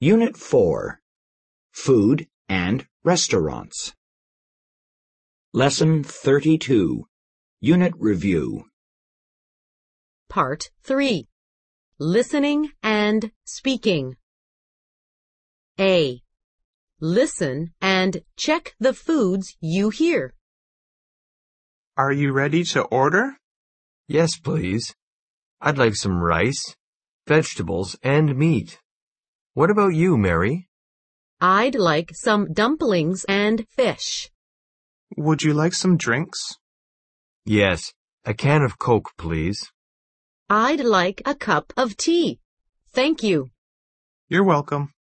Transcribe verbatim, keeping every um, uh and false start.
Unit four, Food and Restaurants. Lesson thirty-two, Unit Review. Part three. Listening and Speaking. A. Listen and check the foods you hear. Are you ready to order? Yes, please. I'd like some rice, vegetables, and meat. What about you, Mary? I'd like some dumplings and fish. Would you like some drinks? Yes, a can of Coke, please. I'd like a cup of tea. Thank you. You're welcome.